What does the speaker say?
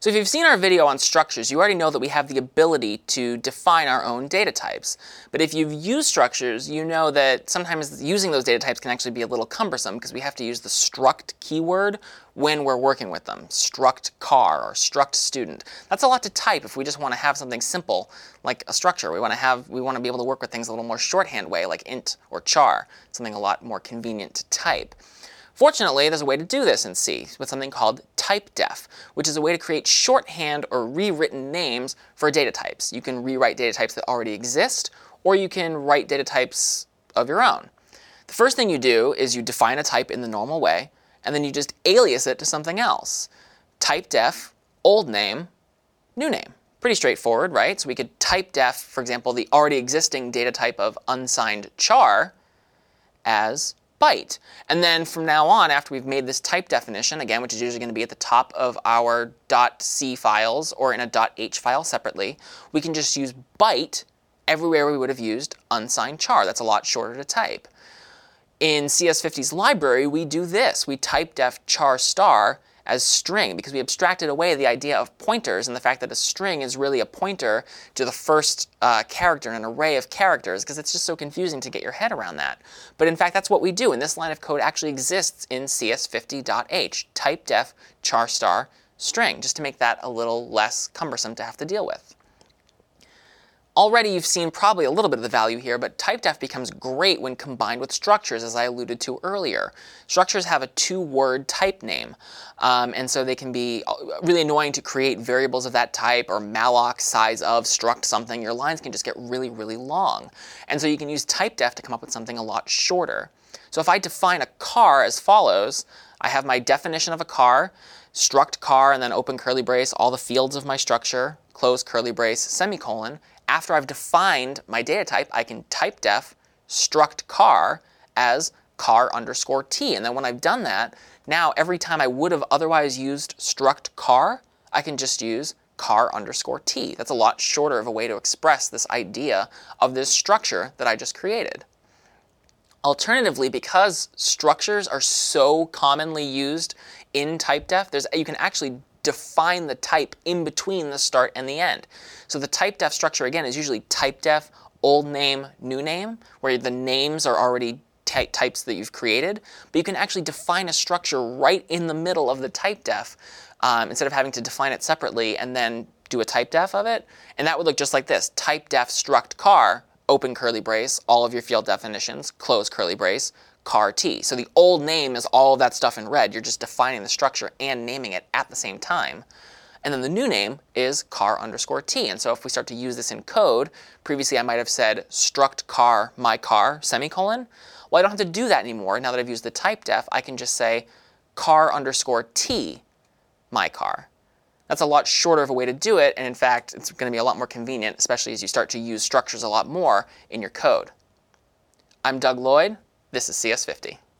So if you've seen our video on structures, you already know that we have the ability to define our own data types. But if you've used structures, you know that sometimes using those data types can actually be a little cumbersome because we have to use the struct keyword when we're working with them. Struct car or struct student. That's a lot to type if we just want to have something simple like a structure. We want to be able to work with things a little more shorthand way like int or char, something a lot more convenient to type. Fortunately, there's a way to do this in C with something called typedef, which is a way to create shorthand or rewritten names for data types. You can rewrite data types that already exist, or you can write data types of your own. The first thing you do is you define a type in the normal way, and then you just alias it to something else. Typedef, old name, new name. Pretty straightforward, right? So we could typedef, for example, the already existing data type of unsigned char as byte. And then from now on, after we've made this type definition, again, which is usually going to be at the top of our .c files or in a .h file separately, we can just use byte everywhere we would have used unsigned char. That's a lot shorter to type. In CS50's library, we do this. We typedef char star as string because we abstracted away the idea of pointers and the fact that a string is really a pointer to the first character in an array of characters because it's just so confusing to get your head around that. But in fact, that's what we do, and this line of code actually exists in CS50.h, typedef char star string, just to make that a little less cumbersome to have to deal with. Already you've seen probably a little bit of the value here, but typedef becomes great when combined with structures, as I alluded to earlier. Structures have a two-word type name, and so they can be really annoying to create variables of that type or malloc size of struct something. Your lines can just get really, really long. And so you can use typedef to come up with something a lot shorter. So if I define a car as follows, I have my definition of a car, struct car, and then open curly brace, all the fields of my structure, close curly brace, semicolon. After I've defined my data type, I can typedef struct car as car underscore t. And then when I've done that, now every time I would have otherwise used struct car, I can just use car underscore t. That's a lot shorter of a way to express this idea of this structure that I just created. Alternatively, because structures are so commonly used in typedef, you can actually define the type in between the start and the end. So the typedef structure, again, is usually typedef, old name, new name, where the names are already types that you've created. But you can actually define a structure right in the middle of the typedef instead of having to define it separately and then do a typedef of it. And that would look just like this. Typedef struct car, open curly brace, all of your field definitions, close curly brace, car t. So the old name is all of that stuff in red. You're just defining the structure and naming it at the same time. And then the new name is car underscore t. And so if we start to use this in code, previously I might have said struct car my car semicolon. Well, I don't have to do that anymore. Now that I've used the typedef, I can just say car underscore t my car. That's a lot shorter of a way to do it. And in fact, it's going to be a lot more convenient, especially as you start to use structures a lot more in your code. I'm Doug Lloyd. This is CS50.